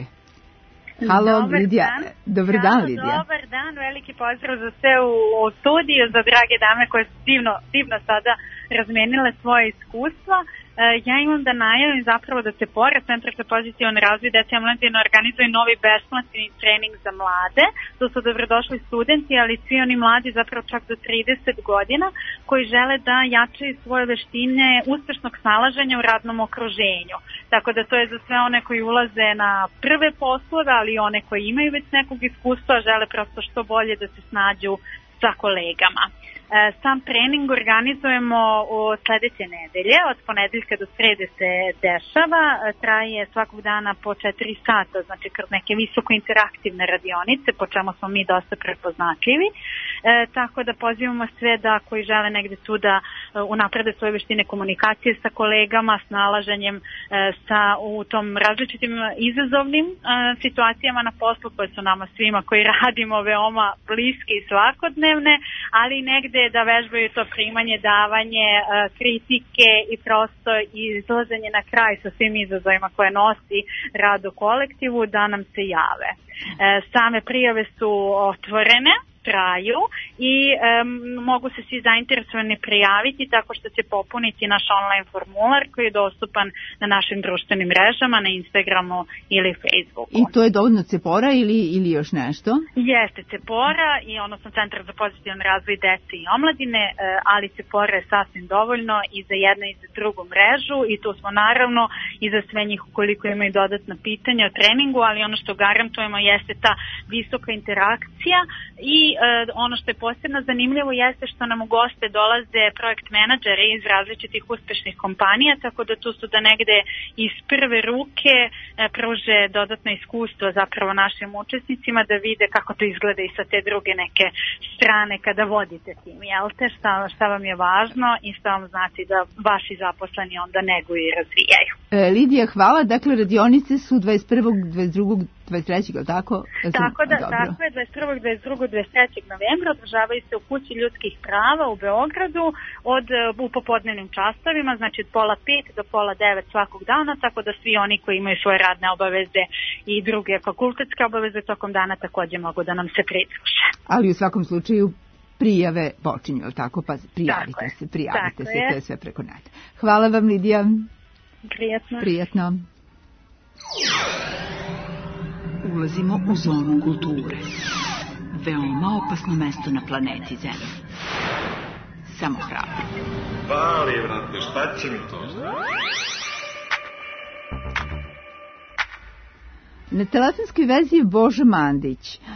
Halo, dobar Lidija. Dan. Dobar dan, Lidija. Dobar dan, veliki pozdrav za sve u, u studiju, za drage dame koje su divno, divno sada razmenile svoje iskustva. E, ja imam da najavim zapravo da se pored Centra za pozitivan razvoj dece i omladine organizuje novi besplatni trening za mlade. To su dobrodošli studenti, ali svi oni mladi zapravo čak do trideset godina koji žele da jačaju svoje veštine uspešnog snalaženja u radnom okruženju. Tako da to je za sve one koji ulaze na prve poslove, ali i one koji imaju već nekog iskustva, žele prosto što bolje da se snađu sa kolegama. Sam trening organizujemo od sledeće nedelje, od ponedeljka do srede se dešava, traje svakog dana po četiri sata, znači kroz neke visoko interaktivne radionice, po čemu smo mi dosta prepoznatljivi, e, tako da pozivamo sve da koji žele negde tu da unaprede svoje veštine komunikacije sa kolegama, snalaženjem e, sa u tom različitim izazovnim e, situacijama na poslu koje su nama svima koji radimo veoma bliske i svakodnevne, ali negde da vežbaju to primanje, davanje, kritike i prosto izlaženje na kraj sa svim izazovima koje nosi rad u kolektivu da nam se jave. Same prijave su otvorene, traju i um, mogu se svi zainteresovani prijaviti tako što će popuniti naš online formular koji je dostupan na našim društvenim mrežama, na Instagramu ili Facebooku. I to je dovoljno Cepora ili, ili još nešto? Jeste Cepora i odnosno Centar za pozitivan razvoj dece i omladine, ali Cepora je sasvim dovoljno i za jednu i za drugu mrežu i tu smo naravno i za sve njih ukoliko imaju dodatna pitanja o treningu, ali ono što garantujemo jeste ta visoka interakcija i e, ono što je posebno zanimljivo jeste što nam u goste dolaze projekt menadžeri iz različitih uspešnih kompanija, tako da tu su da negde iz prve ruke e, pruže dodatno iskustvo zapravo našim učesnicima da vide kako to izgleda i sa te druge neke strane kada vodite tim, jel te, šta, šta vam je važno i šta vam znači da vaši zaposleni onda neguju i razvijaju. E, Lidija, hvala. Dakle, radionice su dvadeset prvog, dvadeset drugog, dvadeset trećeg, tako? Tako da, tako je, dvadeset prvog, dvadeset drugog, dvadeset trećeg novembra održavaju se u Kući ljudskih prava u Beogradu od, u popodnevnim časovima, znači od pola pet do pola devet svakog dana, tako da svi oni koji imaju svoje radne obaveze i druge fakultetske obaveze tokom dana takođe mogu da nam se pridruže. Ali u svakom slučaju prijave počinju, tako? Pa prijavite tako se, prijavite se, je. To je sve preko neta. Hvala vam, Lidija. Prijetno. Prijetno. Ulazimo u zonu kulture. Veoma opasno mesto na planeti Zemlji. Samo hrabro. Pali, vrate, šta će mi to? Na telefonskoj vezi je Božo Mandić. E,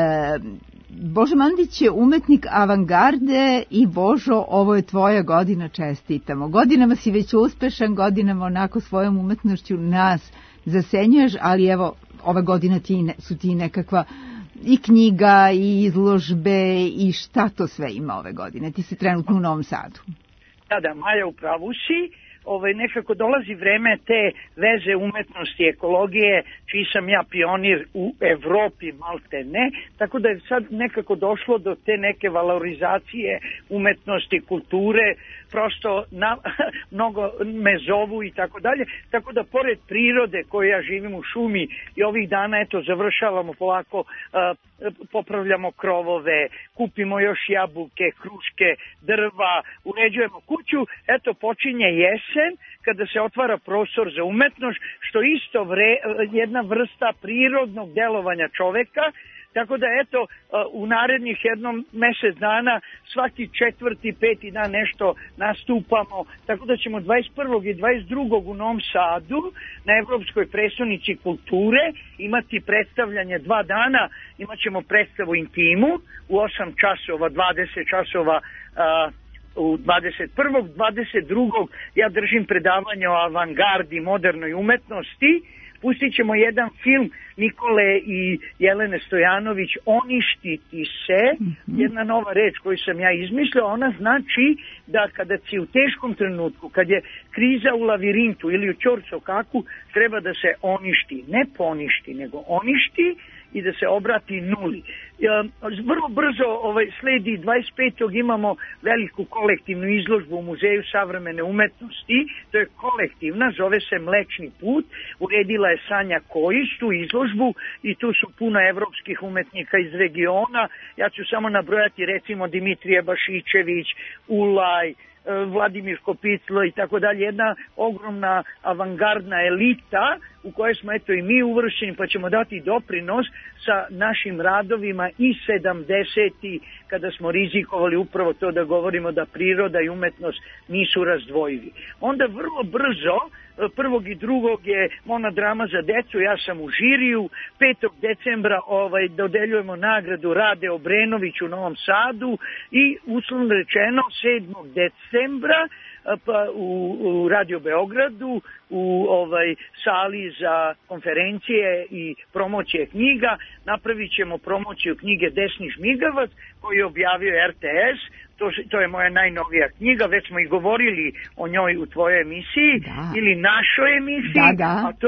Božo Mandić je umetnik avangarde i Božo, ovo je tvoja godina, čestitamo. Godinama si već uspešan, godinama onako svojom umetnošću nas zasenjuješ, ali evo, ove godine ti ne, su ti nekakva i knjiga i izložbe i šta to sve ima ove godine. Ti si trenutno u Novom Sadu. Da, da, Maja, u pravu si. Ovaj, nekako dolazi vreme te veze umetnosti, ekologije, čiji sam ja pionir u Evropi, malte ne, tako da je sad nekako došlo do te neke valorizacije umetnosti, kulture, prosto na, mnogo me zovu i tako dalje, tako da pored prirode koje ja živim u šumi i ovih dana, eto, završavamo polako, uh, popravljamo krovove, kupimo još jabuke, kruške, drva, uređujemo kuću, eto, počinje jesen, kada se otvara prostor za umetnost, što isto vre, jedna vrsta prirodnog delovanja čoveka, tako da eto, u narednih jednom mesec dana svaki četvrti, peti dan nešto nastupamo, tako da ćemo dvadeset prvog i dvadeset drugog u Novom Sadu na Evropskoj prestonici kulture imati predstavljanje dva dana, imat ćemo predstavu Intimu u osam časova, dvadeset časova, uh, u dvadeset prvog, dvadeset drugog ja držim predavanje o avangardi, modernoj umetnosti. Pustit ćemo jedan film Nikole i Jelene Stojanović, Oništiti se, jedna nova reč koju sam ja izmislio, ona znači da kada si u teškom trenutku, kad je kriza u lavirintu ili u ćorsokaku, treba da se oništi, ne poništi, nego oništi i da se obrati nuli. Vrlo brzo ovaj, sledi dvadeset petog imamo veliku kolektivnu izložbu u Muzeju savremene umetnosti, to je kolektivna, zove se Mlečni put, uredila je Sanja Kojić tu izložbu i tu su puno evropskih umetnika iz regiona, ja ću samo nabrojati recimo Dimitrije Bašićević, Ulaj, Vladimir Kopiclo i tako dalje, jedna ogromna avangardna elita u kojoj smo eto i mi uvršćeni, pa ćemo dati doprinos sa našim radovima i sedamdesetih kada smo rizikovali upravo to da govorimo da priroda i umetnost nisu razdvojivi. Onda vrlo brzo, prvog i drugog je monodrama za decu, ja sam u žiriju, petog decembra ovaj, dodeljujemo nagradu Rade Obrenović u Novom Sadu i uslovno rečeno sedmog decembra pa u, u Radio Beogradu u ovaj sali za konferencije i promocije knjiga napravit ćemo promociju knjige Desni žmigavac koju je objavio R T S. To, to je moja najnovija knjiga, već smo i govorili o njoj u tvojoj emisiji da. Ili našoj emisiji, da, da. a to,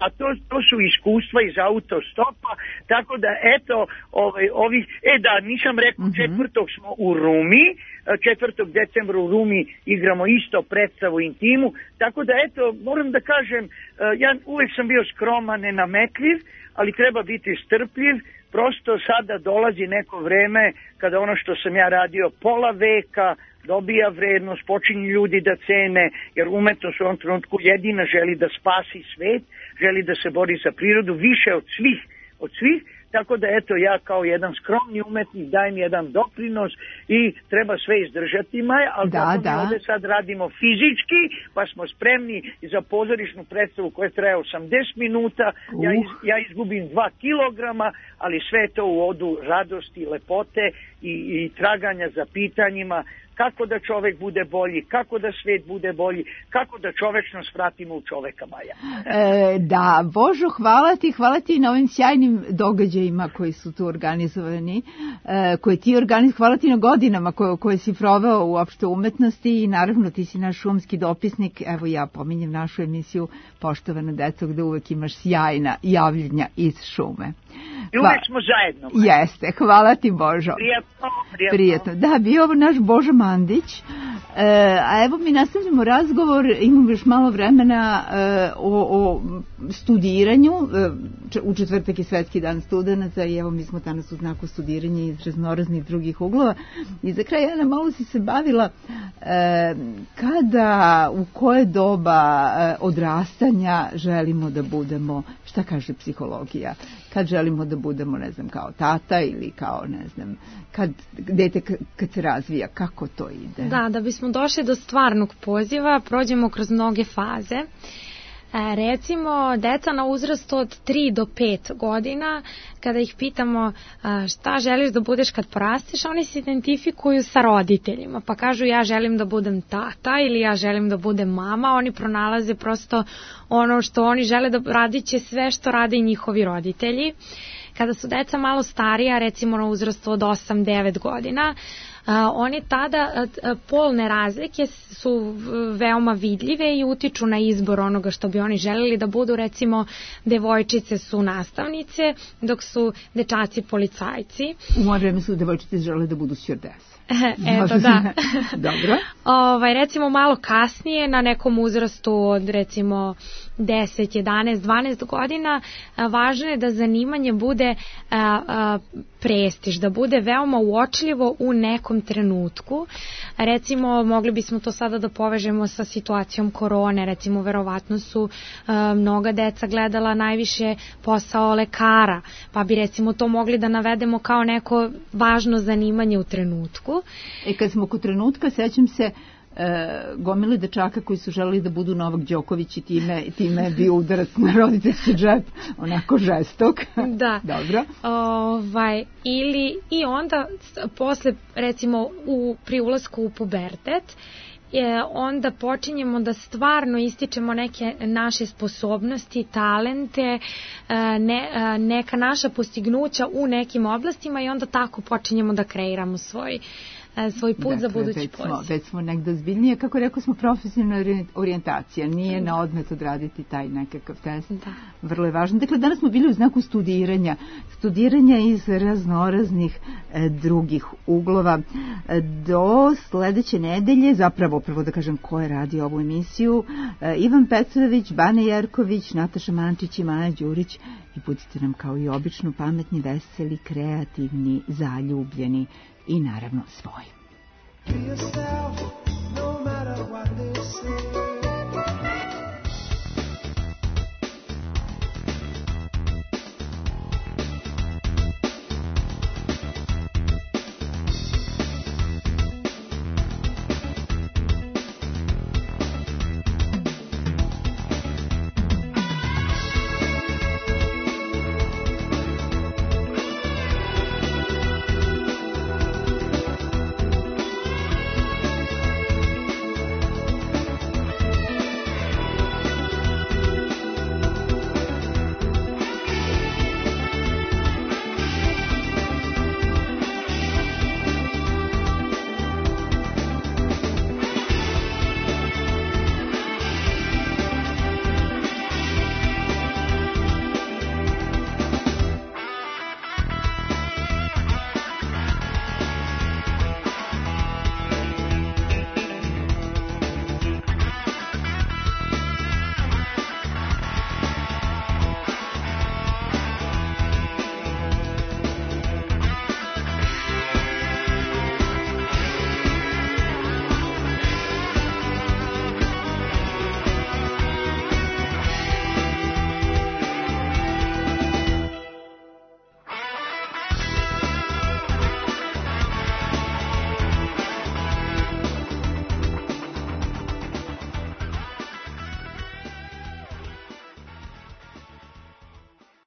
a to, to su iskustva iz autostopa, tako da eto, ovaj, ovih, e da, nisam rekao, mm-hmm. četvrtog smo u Rumi, četvrtog decembra u Rumi igramo isto predstavu Intimu, tako da eto, moram da kažem, ja uvek sam bio skroman, nenametljiv, ali treba biti strpljiv, prosto sada dolazi neko vreme kada ono što sam ja radio pola veka dobija vrednost, počinju ljudi da cene, jer umetnost u ovom trenutku jedina želi da spasi svet, želi da se bori za prirodu više od svih, od svih, tako da eto ja kao jedan skromni umetnik dajem jedan doprinos i treba sve izdržati, Maja, ali da, kako da. mi ovde sad radimo fizički, pa smo spremni za pozorišnu predstavu koja traje osamdeset minuta, uh. ja, iz, ja izgubim dva kilograma, ali sve to u odu radosti, lepote i, i traganja za pitanjima, kako da čovek bude bolji, kako da svet bude bolji, kako da čovečnost vratimo u čoveka, Maja. E, da, Božo, hvala ti, hvala ti na ovim sjajnim događajima koji su tu organizovani, e, koje ti organiz, hvala ti na godinama koje, koje si proveo u opšte umetnosti i naravno ti si naš šumski dopisnik, evo ja pominjem našu emisiju Poštovana deco, gde uvek imaš sjajna javljenja iz šume. I uvek smo zajedno. Maja. Jeste, hvala ti, Božo. Prijetno, prijetno. Prijetno. Da, bio ovo naš Božo Mandić, e, a evo mi nastavljamo razgovor, imamo još malo vremena e, o, o studiranju, e, u četvrtak je Svetski dan studenata i evo mi smo danas u znaku studiranja iz raznoraznih drugih uglova i za kraj Ana malo si se bavila e, kada, u koje doba e, odrastanja želimo da budemo, šta kaže psihologija, kad želimo da budemo, ne znam, kao tata ili kao, ne znam, kad dete kad se razvija, kako to ide? Da, da bismo došli do stvarnog poziva, prođemo kroz mnoge faze. E, recimo, deca na uzrastu od tri do pet godina, kada ih pitamo a, šta želiš da budeš kad porasteš, oni se identifikuju sa roditeljima, pa kažu ja želim da budem tata ili ja želim da budem mama, oni pronalaze prosto ono što oni žele da radit će sve što rade i njihovi roditelji. Kada su deca malo starija, recimo na uzrastu od osam do devet godina, a, oni tada, a, polne razlike su veoma vidljive i utiču na izbor onoga što bi oni želeli da budu, recimo devojčice su nastavnice, dok su dečaci policajci. U moje vreme su devojčice žele da budu stjuardese. Eto, da. Dobro. Ovaj, recimo malo kasnije, na nekom uzrastu od recimo deset, jedanaest, dvanaest godina, a, važno je da zanimanje bude a, a, prestiž, da bude veoma uočljivo u nekom trenutku. Recimo, mogli bismo to sada da povežemo sa situacijom korone, recimo, verovatno su a, mnoga deca gledala najviše posao lekara, pa bi recimo to mogli da navedemo kao neko važno zanimanje u trenutku. E, kad smo kod trenutka, sećam se e, gomile dečaka koji su želeli da budu Novak Đoković i time, time je bio udarac na roditeljski džep, onako žestok. Da. Dobro. Ovaj, ili, i onda posle, recimo, u, pri ulasku u pubertet, je, onda počinjemo da stvarno ističemo neke naše sposobnosti, talente, ne, neka naša postignuća u nekim oblastima i onda tako počinjemo da kreiramo svoj svoj put dakle, za budući poziv. Već smo negde zbiljnije, kako rekao smo, profesionalna orijentacija, nije na odmet odraditi taj nekakav test. Da. Vrlo je važno. Dakle, danas smo bili u znaku studiranja, studiranja iz raznoraznih e, drugih uglova. E, do sledeće nedelje, zapravo prvo da kažem ko je radio ovu emisiju, e, Ivan Petrović, Bane Jerković, Nataša Mančić i Maja Đurić, i budite nam kao i obično pametni, veseli, kreativni, zaljubljeni i naravno svoj.